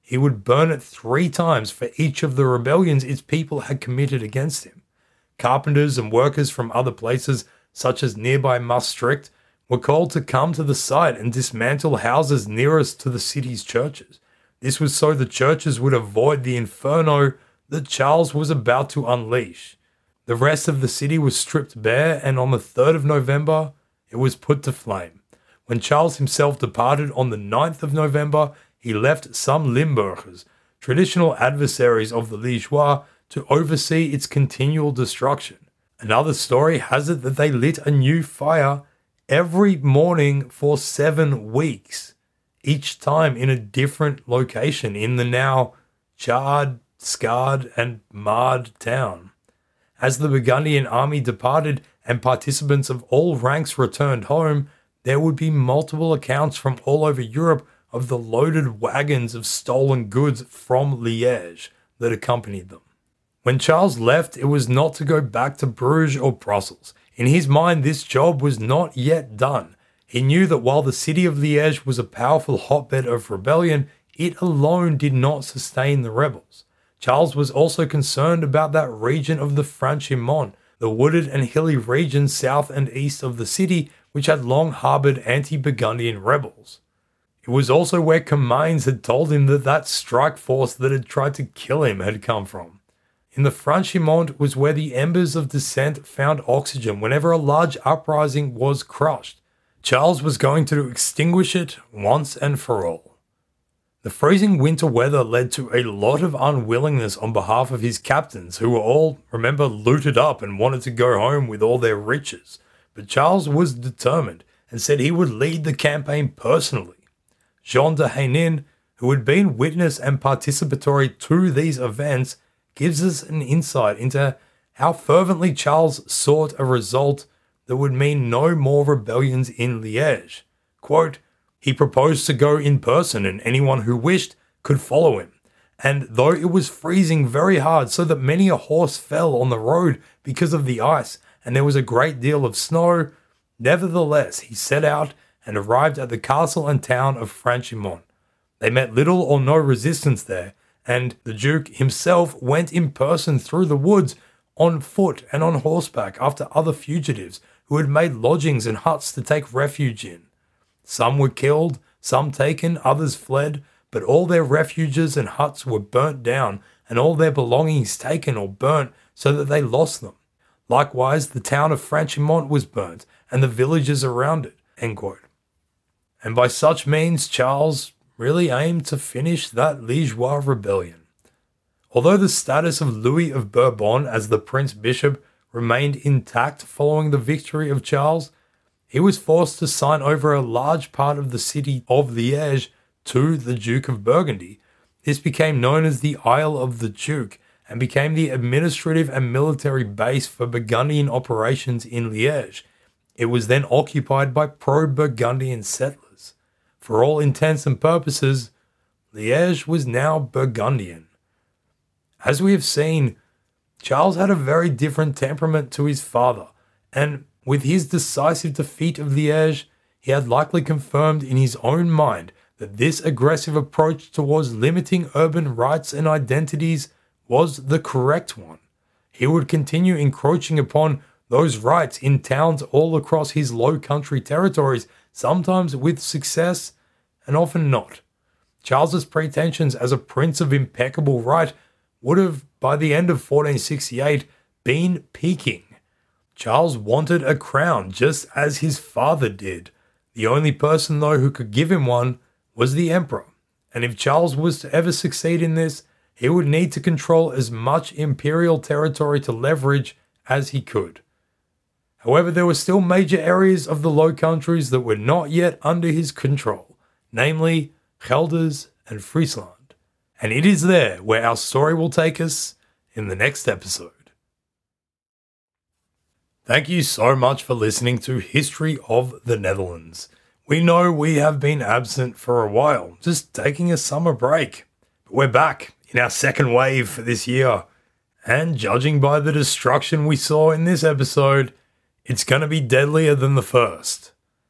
A: he would burn it 3 times for each of the rebellions its people had committed against him. Carpenters and workers from other places, such as nearby Maastricht, were called to come to the site and dismantle houses nearest to the city's churches. This was so the churches would avoid the inferno that Charles was about to unleash. The rest of the city was stripped bare, and on the 3rd of November, it was put to flame. When Charles himself departed on the 9th of November, he left some Limburgers, traditional adversaries of the Liégeois, to oversee its continual destruction. Another story has it that they lit a new fire every morning for 7 weeks, each time in a different location in the now charred, scarred, and marred town. As the Burgundian army departed and participants of all ranks returned home, there would be multiple accounts from all over Europe of the loaded wagons of stolen goods from Liège that accompanied them. When Charles left, it was not to go back to Bruges or Brussels. In his mind, this job was not yet done. He knew that while the city of Liège was a powerful hotbed of rebellion, it alone did not sustain the rebels. Charles was also concerned about that region of the Franchimont, the wooded and hilly region south and east of the city, which had long harbored anti-Burgundian rebels. It was also where Comines had told him that strike force that had tried to kill him had come from. In the Franchimont was where the embers of dissent found oxygen whenever a large uprising was crushed. Charles was going to extinguish it once and for all. The freezing winter weather led to a lot of unwillingness on behalf of his captains, who were all, remember, looted up and wanted to go home with all their riches. But Charles was determined and said he would lead the campaign personally. Jean de Henin, who had been witness and participatory to these events, gives us an insight into how fervently Charles sought a result that would mean no more rebellions in Liège. Quote, he proposed to go in person and anyone who wished could follow him. And though it was freezing very hard so that many a horse fell on the road because of the ice and there was a great deal of snow, nevertheless he set out and arrived at the castle and town of Franchimont. They met little or no resistance there, and the Duke himself went in person through the woods on foot and on horseback after other fugitives who had made lodgings and huts to take refuge in. Some were killed, some taken, others fled, but all their refuges and huts were burnt down and all their belongings taken or burnt so that they lost them. Likewise, the town of Franchimont was burnt and the villages around it. End quote. And by such means, Charles really aimed to finish that Liégeois rebellion. Although the status of Louis of Bourbon as the Prince Bishop remained intact following the victory of Charles, he was forced to sign over a large part of the city of Liège to the Duke of Burgundy. This became known as the Isle of the Duke and became the administrative and military base for Burgundian operations in Liège. It was then occupied by pro-Burgundian settlers. For all intents and purposes, Liège was now Burgundian. As we have seen, Charles had a very different temperament to his father, and with his decisive defeat of Liège, he had likely confirmed in his own mind that this aggressive approach towards limiting urban rights and identities was the correct one. He would continue encroaching upon those rights in towns all across his low country territories, sometimes with success and often not. Charles's pretensions as a prince of impeccable right would have, by the end of 1468, been peaking. Charles wanted a crown just as his father did. The only person, though, who could give him one was the emperor. And if Charles was to ever succeed in this, he would need to control as much imperial territory to leverage as he could. However, there were still major areas of the Low Countries that were not yet under his control, namely Gelders and Friesland. And it is there where our story will take us in the next episode. Thank you so much for listening to History of the Netherlands. We know we have been absent for a while, just taking a summer break. But we're back in our second wave for this year. And judging by the destruction we saw in this episode, it's going to be deadlier than the first.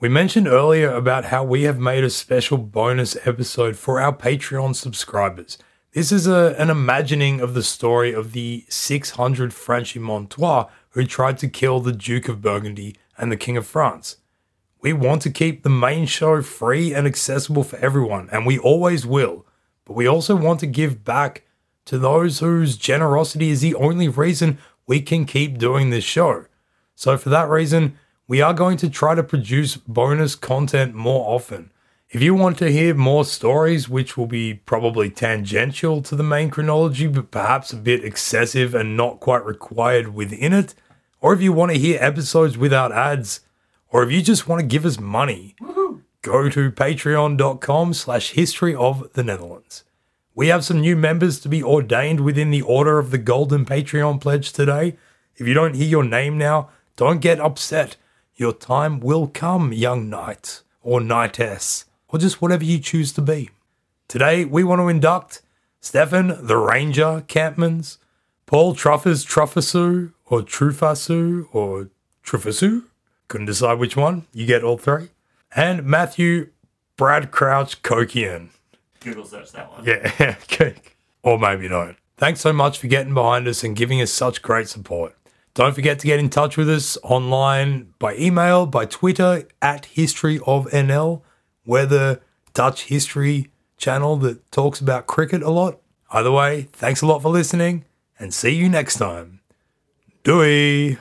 A: We mentioned earlier about how we have made a special bonus episode for our Patreon subscribers. This is an imagining of the story of the 600 Franchi-Montois who tried to kill the Duke of Burgundy and the King of France. We want to keep the main show free and accessible for everyone, and we always will. But we also want to give back to those whose generosity is the only reason we can keep doing this show. So for that reason, we are going to try to produce bonus content more often. If you want to hear more stories, which will be probably tangential to the main chronology, but perhaps a bit excessive and not quite required within it, or if you want to hear episodes without ads, or if you just want to give us money, go to patreon.com/history of the Netherlands. We have some new members to be ordained within the Order of the Golden Patreon Pledge today. If you don't hear your name now, don't get upset. Your time will come, young knight or knightess, or just whatever you choose to be. Today, we want to induct Stefan the Ranger Campmans, Paul Truffers Truffasu, or Trufasu, or Trufasu. Couldn't decide which one. You get all three. And Matthew Brad Crouch Kokian.
C: Google search that one.
A: Yeah, or maybe not. Thanks so much for getting behind us and giving us such great support. Don't forget to get in touch with us online by email, by Twitter, @HistoryOfNL. We're the Dutch history channel that talks about cricket a lot. Either way, thanks a lot for listening, and see you next time. Doei!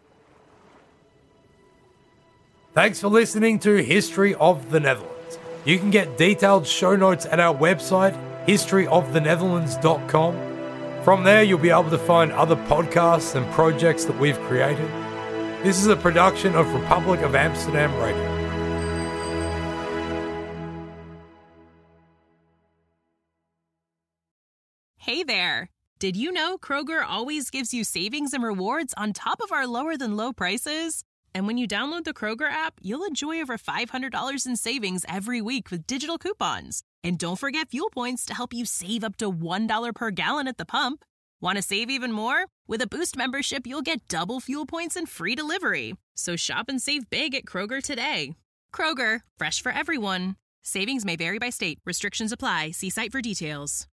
A: Thanks for listening to History of the Netherlands. You can get detailed show notes at our website, historyofthenetherlands.com. From there, you'll be able to find other podcasts and projects that we've created. This is a production of Republic of Amsterdam Radio.
D: Hey there! Did you know Kroger always gives you savings and rewards on top of our lower-than-low prices? And when you download the Kroger app, you'll enjoy over $500 in savings every week with digital coupons. And don't forget fuel points to help you save up to $1 per gallon at the pump. Want to save even more? With a Boost membership, you'll get double fuel points and free delivery. So shop and save big at Kroger today. Kroger, fresh for everyone. Savings may vary by state. Restrictions apply. See site for details.